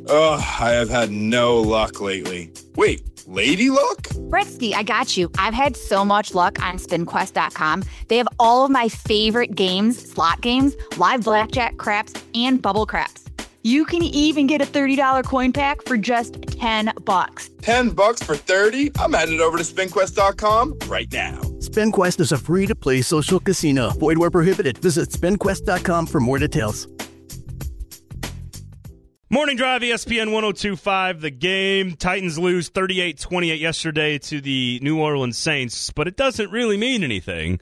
Ugh, I have had no luck lately. Wait, lady luck? Bretsky, I got you. I've had so much luck on SpinQuest.com. They have all of my favorite games, slot games, live blackjack, craps, and bubble craps. You can even get a $30 coin pack for just $10. $10 for 30? I'm headed over to SpinQuest.com right now. SpinQuest is a free-to-play social casino. Void where prohibited. Visit SpinQuest.com for more details. Morning Drive, ESPN 102.5, The Game. Titans lose 38-28 yesterday to the New Orleans Saints, but it doesn't really mean anything.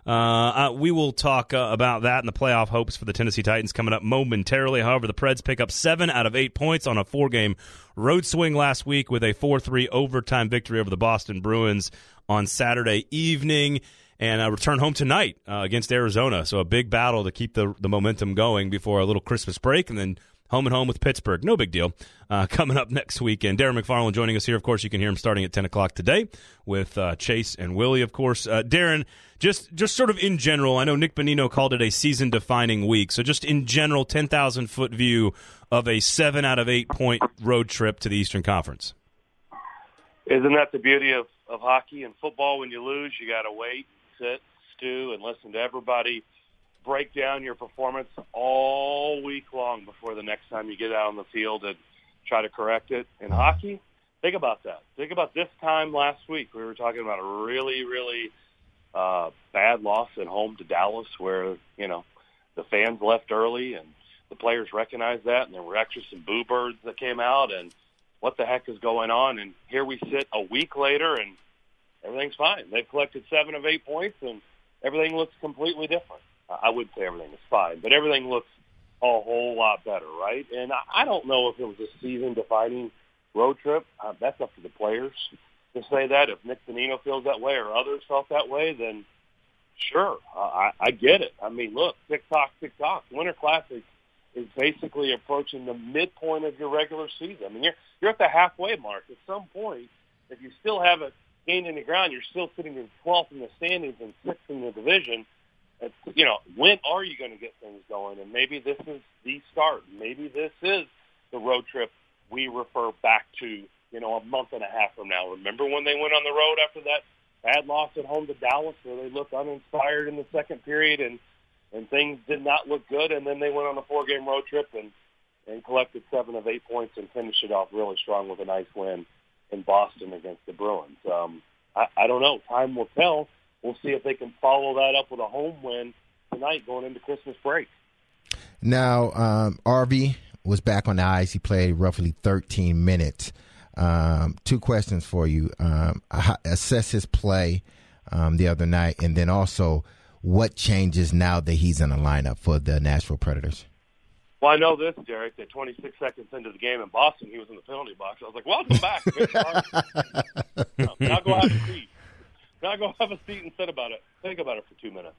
We will talk about that and the playoff hopes for the Tennessee Titans coming up momentarily. However, the Preds pick up 7 out of 8 points on a 4-game road swing last week with a 4-3 overtime victory over the Boston Bruins on Saturday evening, and return home tonight against Arizona. So a big battle to keep the momentum going before a little Christmas break, and then home and home with Pittsburgh. No big deal. Coming up next weekend. Darren McFarland joining us here. Of course, you can hear him starting at 10 o'clock today with Chase and Willie, of course. Darren, just sort of in general, I know Nick Bonino called it a season-defining week. So just in general, 10,000-foot view of a 7 out of 8 point road trip to the Eastern Conference. Isn't that the beauty of hockey and football? When you lose, you got to wait, sit, stew, and listen to everybody break down your performance all week long before the next time you get out on the field and try to correct it. In hockey, think about that. Think about this time last week. We were talking about a really, really bad loss at home to Dallas where, the fans left early and the players recognized that, and there were actually some boo birds that came out, and what the heck is going on? And here we sit a week later, and everything's fine. They've collected 7 of 8 points, and everything looks completely different. I wouldn't say everything is fine, but everything looks a whole lot better, right? And I don't know if it was a season-defining road trip. That's up to the players to say that. If Nick Bonino feels that way or others felt that way, then sure, I get it. I mean, look, tick-tock. Winter Classic is basically approaching the midpoint of your regular season. I mean, you're at the halfway mark. At some point, if you still haven't gained any ground, you're still sitting in 12th in the standings and 6th in the division. When are you going to get things going? And maybe this is the start. Maybe this is the road trip we refer back to, a month and a half from now. Remember when they went on the road after that bad loss at home to Dallas where they looked uninspired in the second period and things did not look good, and then they went on a 4-game road trip and collected 7 of 8 points and finished it off really strong with a nice win in Boston against the Bruins. I don't know. Time will tell. We'll see if they can follow that up with a home win tonight going into Christmas break. Now, RV was back on the ice. He played roughly 13 minutes. 2 questions for you. Assess his play the other night, and then also what changes now that he's in the lineup for the Nashville Predators? Well, I know this, Derek, that 26 seconds into the game in Boston, he was in the penalty box. I was like, welcome back. Now go have a seat. Now go have a seat and think about it for 2 minutes.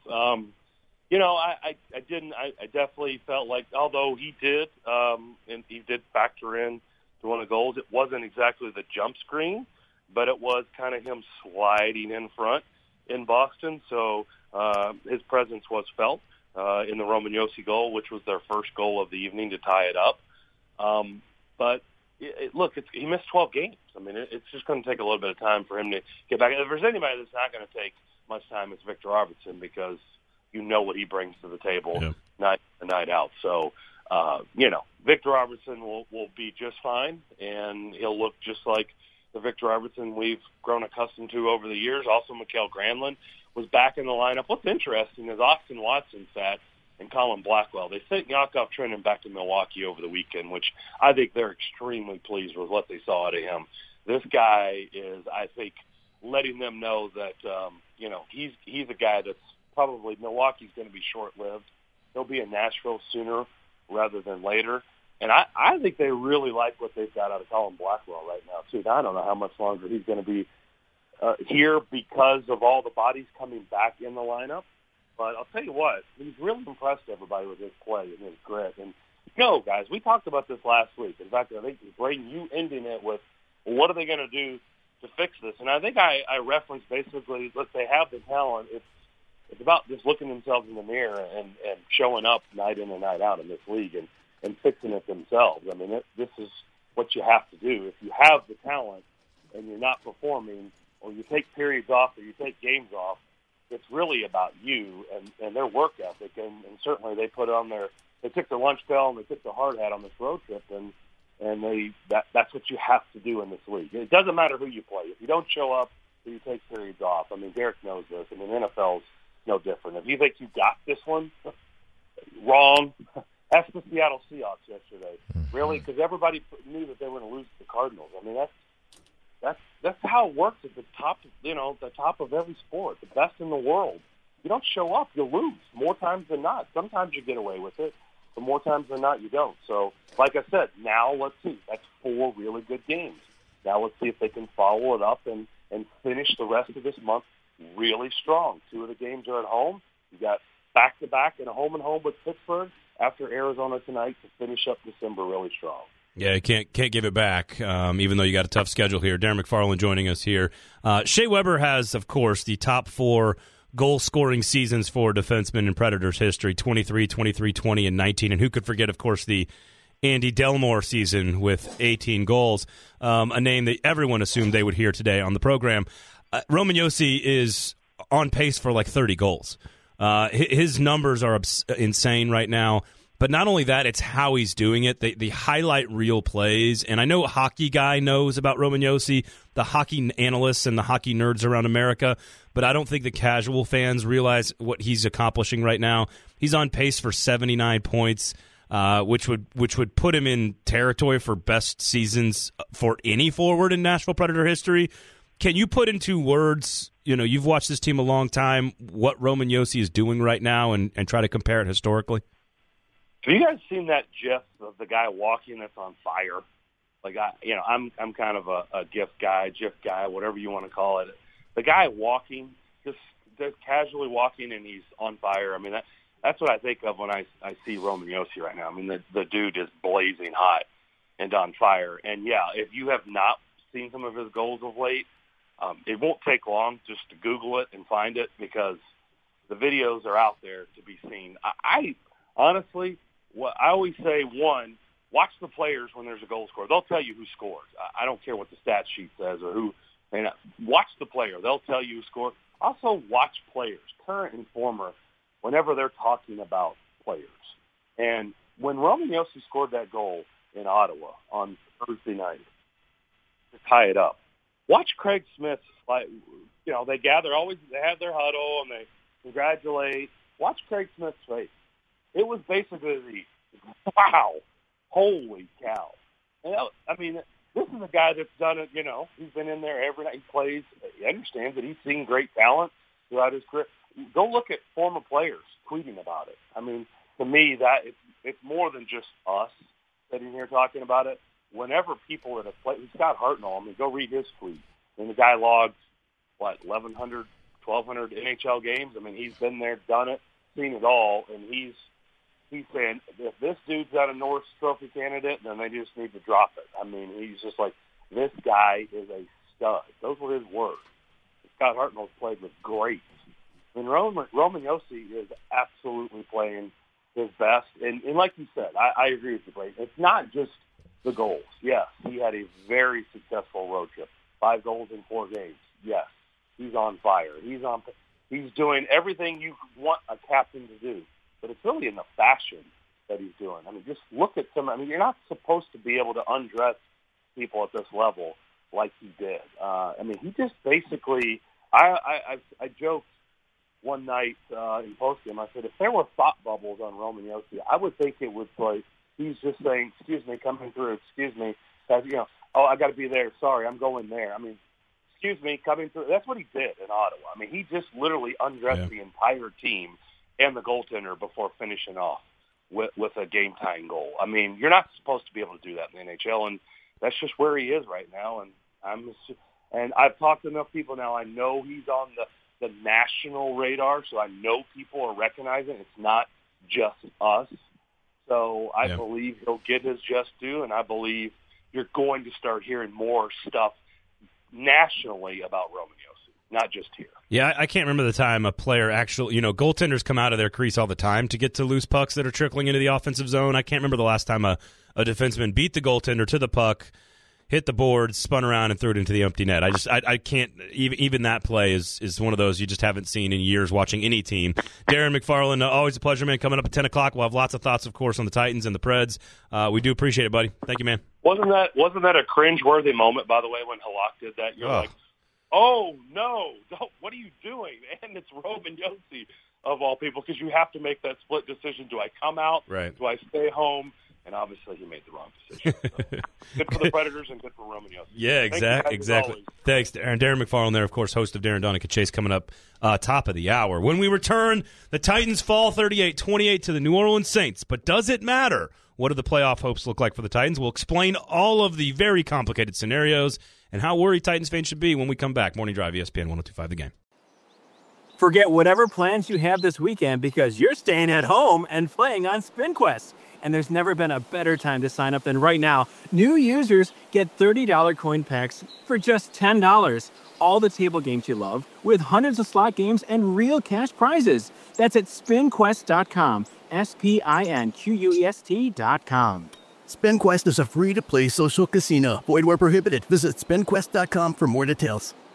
I definitely felt like, although he did, and he did factor in to one of the goals, it wasn't exactly the jump screen, but it was kind of him sliding in front in Boston. So his presence was felt in the Roman Josi goal, which was their first goal of the evening to tie it up. But he missed 12 games. I mean, it's just going to take a little bit of time for him to get back. If there's anybody that's not going to take much time, it's Victor Arvidsson, because you know what he brings to the table night in, night out. So, Victor Arvidsson will be just fine, and he'll look just like the Victor Arvidsson we've grown accustomed to over the years. Also, Mikael Granlund was back in the lineup. What's interesting is Austin Watson sat and Colin Blackwell. They sent Yakov Trenin back to Milwaukee over the weekend, which I think they're extremely pleased with what they saw out of him. This guy is, I think, letting them know that, he's a guy that's probably Milwaukee's going to be short-lived. He'll be in Nashville sooner rather than later. And I think they really like what they've got out of Colin Blackwell right now, too. I don't know how much longer he's going to be here because of all the bodies coming back in the lineup. But I'll tell you what, he's really impressed everybody with his play and his grit. And, guys, we talked about this last week. In fact, I think, Braden, you ending it with, well, what are they going to do to fix this? And I think I referenced basically, look, they have the talent. It's about just looking themselves in the mirror and showing up night in and night out in this league and fixing it themselves. I mean, this is what you have to do. If you have the talent and you're not performing, or you take periods off or you take games off, it's really about you and their work ethic. And certainly they took their lunch bell and they took the hard hat on this road trip, and that's what you have to do in this league. It doesn't matter who you play. If you don't show up or you take periods off, I mean, Derek knows this. I mean, NFL's no different. If you think you got this one, wrong. That's the Seattle Seahawks yesterday. Really? Because everybody knew that they were going to lose to the Cardinals. I mean, that's how it works at the top, the top of every sport, the best in the world. You don't show up, you lose more times than not. Sometimes you get away with it, but more times than not, you don't. So, like I said, now let's see. That's 4 really good games. Now let's see if they can follow it up and finish the rest of this month really strong. 2 of the games are at home. You got back-to-back and a home-and-home with Pittsburgh after Arizona tonight to finish up December really strong. Yeah, you can't give it back, even though you got a tough schedule here. Darren McFarland joining us here. Shea Weber has, of course, the top 4 goal-scoring seasons for defensemen in Predators history, 23, 23, 20, and 19. And who could forget, of course, the Andy Delmore season with 18 goals, a name that everyone assumed they would hear today on the program. Roman Josi is on pace for like 30 goals. His numbers are insane right now. But not only that, it's how he's doing it. The highlight reel plays. And I know Hockey Guy knows about Roman Josi, the hockey analysts and the hockey nerds around America, but I don't think the casual fans realize what he's accomplishing right now. He's on pace for 79 points, which would put him in territory for best seasons for any forward in Nashville Predator history. Can you put into words, you've watched this team a long time, what Roman Josi is doing right now and try to compare it historically? Have you guys seen that GIF of the guy walking that's on fire? Like, I'm kind of a GIF guy, whatever you want to call it. The guy walking, just casually walking, and he's on fire. I mean, that's what I think of when I see Roman Josi right now. I mean, the dude is blazing hot and on fire. And, yeah, if you have not seen some of his goals of late, it won't take long just to Google it and find it, because the videos are out there to be seen. I honestly... Well, I always say, one, watch the players when there's a goal scored. They'll tell you who scored. I don't care what the stat sheet says or who. And watch the player. They'll tell you who scored. Also, watch players, current and former, whenever they're talking about players. And when Roman Josi scored that goal in Ottawa on Thursday night to tie it up, watch Craig Smith. They gather, they have their huddle and they congratulate. Watch Craig Smith's face. It was basically wow, holy cow. And, I mean, this is a guy that's done it, he's been in there every night. He plays. He understands that he's seen great talent throughout his career. Go look at former players tweeting about it. I mean, to me, that it's more than just us sitting here talking about it. Whenever people that have played, Scott Hartnell, I mean, go read his tweet. And the guy logged, 1,100, 1,200 NHL games. I mean, he's been there, done it, seen it all, and he's saying, if this dude's not a Norris Trophy candidate, then they just need to drop it. I mean, he's just like, this guy is a stud. Those were his words. Scott Hartnell's played with greats. I mean, Roman Josi is absolutely playing his best. And like you said, I agree with you, Blake. It's not just the goals. Yes, he had a very successful road trip. 5 goals in 4 games. Yes, he's on fire. He's doing everything you want a captain to do. But it's really in the fashion that he's doing. I mean, just look at you're not supposed to be able to undress people at this level like he did. I mean, he just basically, I joked one night in postgame, I said, if there were thought bubbles on Roman Josi, I would think it was like, he's just saying, excuse me, coming through, excuse me, I got to be there, sorry, I'm going there. I mean, excuse me, coming through. That's what he did in Ottawa. I mean, he just literally undressed the entire team and the goaltender before finishing off with a game-tying goal. I mean, you're not supposed to be able to do that in the NHL, and that's just where he is right now. And I've talked to enough people now. I know he's on the national radar, so I know people are recognizing it's not just us. So I believe he'll get his just due, and I believe you're going to start hearing more stuff nationally about Roman Josi. not just here. Yeah, I can't remember the time a player actually, goaltenders come out of their crease all the time to get to loose pucks that are trickling into the offensive zone. I can't remember the last time a defenseman beat the goaltender to the puck, hit the board, spun around, and threw it into the empty net. I can't, even that play is one of those you just haven't seen in years watching any team. Darren McFarland, always a pleasure, man. Coming up at 10 o'clock, we'll have lots of thoughts, of course, on the Titans and the Preds. We do appreciate it, buddy. Thank you, man. Wasn't that a cringeworthy moment, by the way, when Halak did that? You're like, oh, no, what are you doing? And it's Roman Josi, of all people, because you have to make that split decision. Do I come out? Right. Do I stay home? And obviously he made the wrong decision. So, good for the Predators and good for Roman Josi. Yeah, exactly. Thanks, Darren. Darren McFarland there, of course, host of Darren Donica Chase, coming up top of the hour. When we return, the Titans fall 38-28 to the New Orleans Saints. But does it matter? What do the playoff hopes look like for the Titans? We'll explain all of the very complicated scenarios and how worried Titans fans should be when we come back. Morning Drive, ESPN 102.5 The Game. Forget whatever plans you have this weekend because you're staying at home and playing on SpinQuest. And there's never been a better time to sign up than right now. New users get $30 coin packs for just $10. All the table games you love with hundreds of slot games and real cash prizes. That's at SpinQuest.com. SpinQuest.com. SpinQuest is a free-to-play social casino. Void where prohibited. Visit SpinQuest.com for more details.